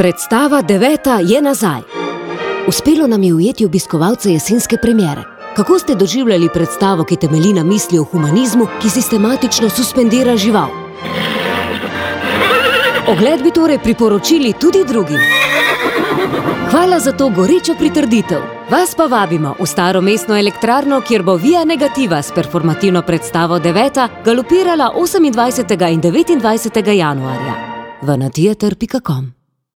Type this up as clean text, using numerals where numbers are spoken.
Predstava 9. je nazaj. Uspelo nam je ujeti obiskovalce jesenske premiere. Kako ste doživljali predstavo, ki temelji na misli o humanizmu, ki sistematično suspendira žival? Ogled bi torej priporočili tudi drugim. Hvala za to gorečo pritrditev. Vas pa vabimo v Staro mestno elektrarno, kjer bo Via Negativa s performativno predstavo 9. galopirala 28. in 29. januarja. vnatheater.com